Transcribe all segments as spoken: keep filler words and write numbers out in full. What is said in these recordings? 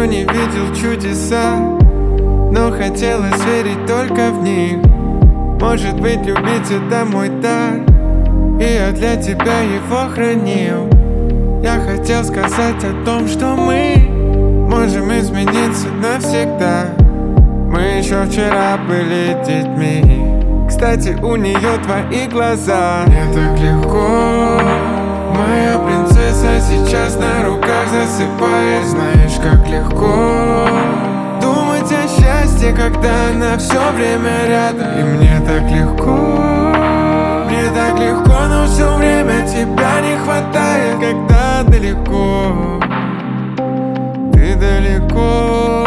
не видел чудеса, но хотелось верить только в них. Может быть, любить это мой дар, и я для тебя его хранил. Я хотел сказать о том, что мы можем измениться навсегда. Мы еще вчера были детьми. Кстати, у нее твои глаза. Мне так легко, моя принцесса сейчас на руках засыпает. Знаешь, как легко думать о счастье, когда она все время рядом. И мне так легко, мне так легко, но все время тебя не хватает. Когда далеко, ты далеко.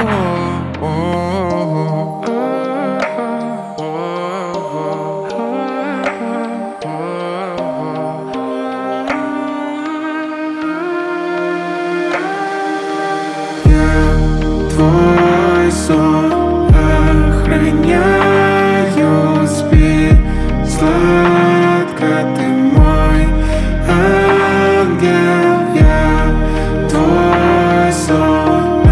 Твой сон охраняю, спи сладко, ты мой ангел. Я твой сон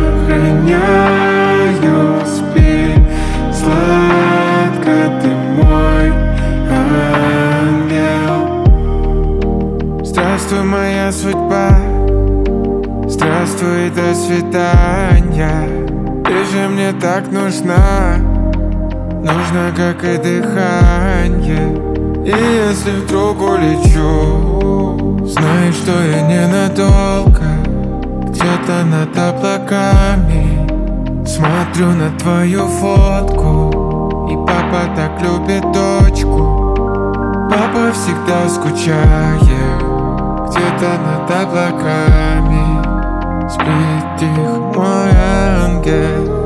охраняю, спи сладко, ты мой ангел. Здравствуй, моя судьба. Здравствуй, до свидания. Ты же мне так нужна, нужна, как и дыхание. И если вдруг улечу, знай, что я ненадолго. Где-то над облаками смотрю на твою фотку. И папа так любит дочку. Папа всегда скучает где-то над облаками. Спит тихо, мой ангел.